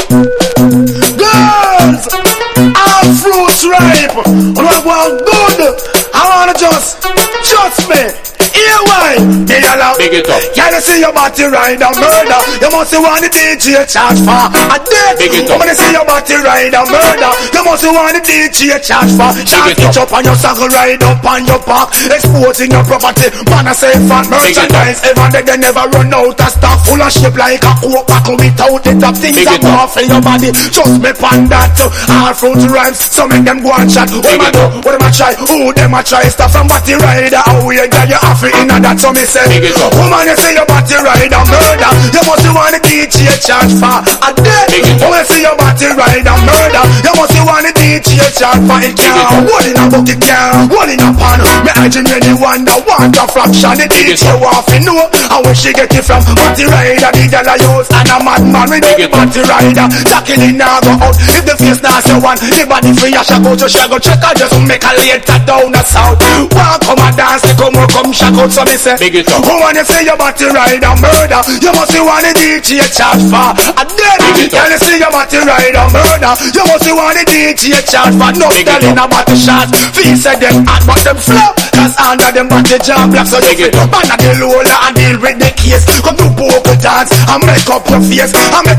Girls, all fruits ripe. Well, good. I wanna just me. Here why? Big it up. Can you see your body ride and murder? You must want the DJ charge for a death. Big it up. When you see your body ride and murder, you must want the DJ charge for. Charge it up on your saddle, ride up on your back, exposing your property. Man, I say fat merchandise. Ever they never run out of stock, full of shape like a coke buckle without it. That things that go off in your body. Trust me, pan that. All fruit rhymes, so make them go and chat. What am I do? What am I try? Who them I try? Stuff from body rider. How we get you off in and that, so me say. Woman, you see your body ride and murder, you must want the DJ charge for a death. Woman, you see your body ride and murder, you must want the DJ charge for it. Can't hold in a bucket, can't hold in a pan. Me imagine anyone that want a fraction. The DJ want to know how where she get it from. Body rider, the girl I use, and a madman with the body rider. Jackie now go out, if the face not so one, the body free, I shall go to Chicago. Check out just make a later down the south. Walk come and dance, come shock out, so me say. Woman, you see your body ride and murder, you must want the DJ charge for a death. Can you see your body ride and murder, you must want the DJ charge for. No telling about the shot. Feet say them hot but them flop, cause under them body jam black. So you man at the lola and deal with the case. Come to poker dance and make up your face and make